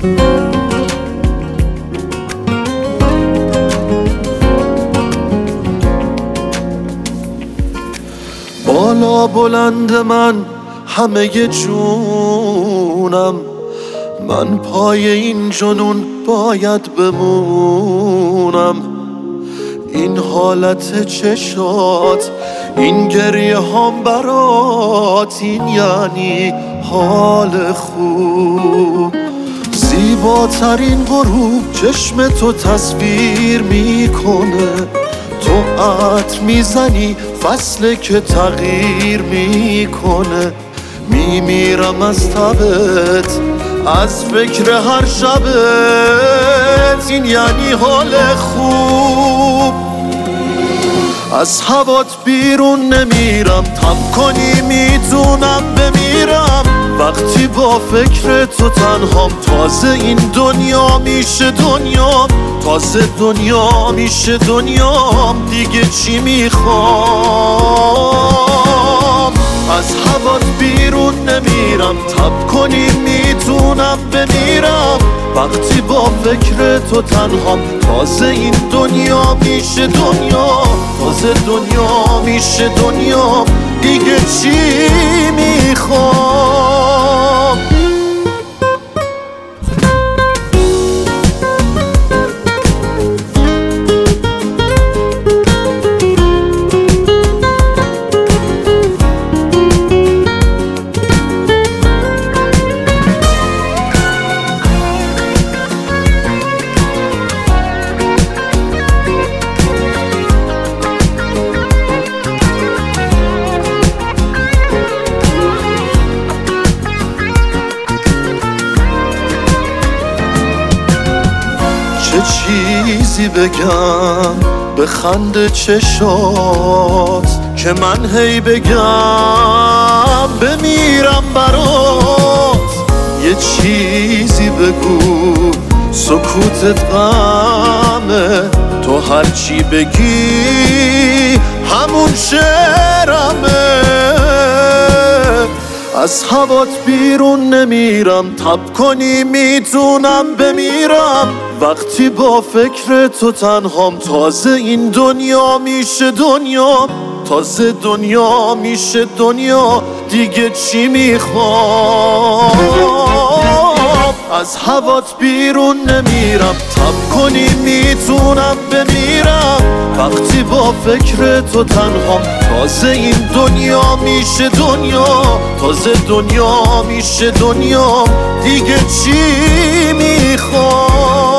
بالا بلند من همه جونم، من پای این جنون باید بمونم. این حالت چشات، این گریه هم برات، این یعنی حال خوب. زیباترین غروب چشم تو تصویر میکنه، تو عطر میزنی فصله که تغییر میکنه. میمیرم از تبت، از فکر هر شبت، این یعنی حال خوب. از هوات بیرون نمیرم، تب کنی میتونم بمیرم. وقتی با فکر تو تنهام، تازه این دنیا میشه دنیام، تازه دنیا میشه دنیام. دیگه چی میخوام؟ از هوات بیرون نمیرم، تب کنی میتونم بمیرم. وقتی با فکر تو تنهام، تازه این دنیا میشه دنیا، تازه دنیا میشه دنیا. دیگه چی میخوام؟ چه چیزی بگم به خنده چشات، که من هی بگم بمیرم برات. یه چیزی بگو سکوتت غمه، تو هرچی بگی همون شعرمه. از هوات بیرون نمیرم، تب کنی میتونم بمیرم. وقتی با فکر تو تنهام، تازه این دنیا میشه دنیا، تازه دنیا میشه دنیا. دیگه چی میخوام؟ از هوات بیرون نمیرم، تب کنی میتونم بمیرم. وقتی با فکر تو تنهام، تازه این دنیا میشه دنیا، تازه دنیا میشه دنیا. دیگه چی میخوام؟